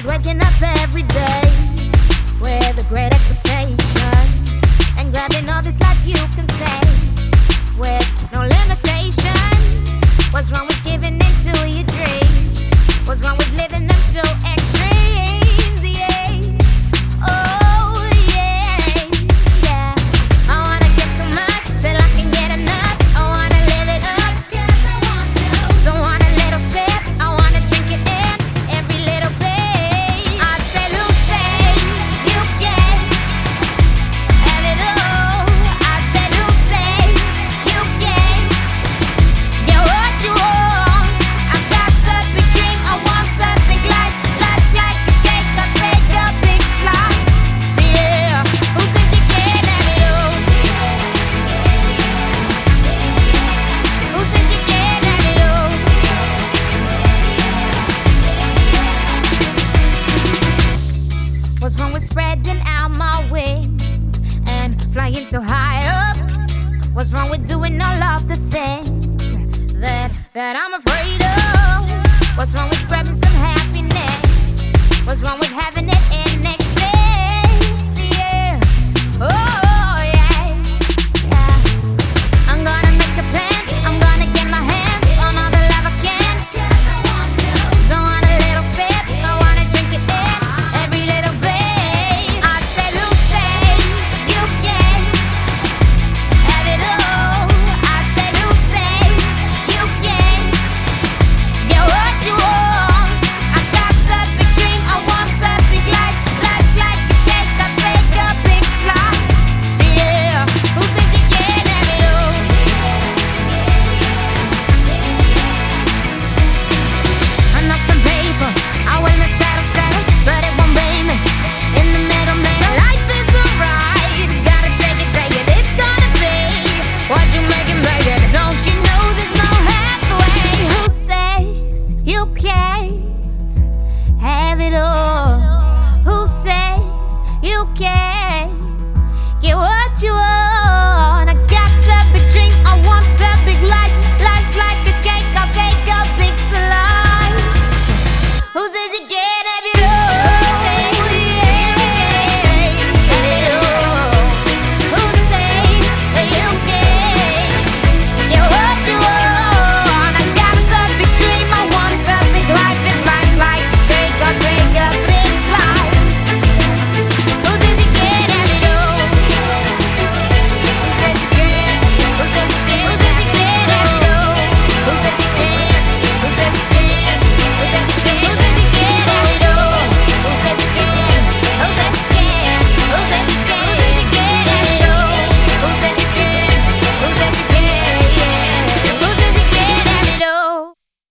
waking up every day with a great expectation and grabbing all this life you can take with no limitations. What's wrong with giving into your dreams? What's wrong with living them to extremes? Yeah. Oh yeah, yeah. I wanna get so much till I can get enough. I wanna live it up, 'cause I want to. Don't want a little sip, I wanna drink it in every little bit. I say, Lucy, you can't have it all. I say, Lucy, you can't get what you want. I've got a big dream, I want a big life. Life's like a cake, I take a big slice. Yeah, who says you can't have it all? Who says you can't have it all? What's wrong with spreading out my wings and flying so high up? What's wrong with doing all of the things that I'm afraid of? What's wrong with grabbing some happiness? What's wrong with having it in excess?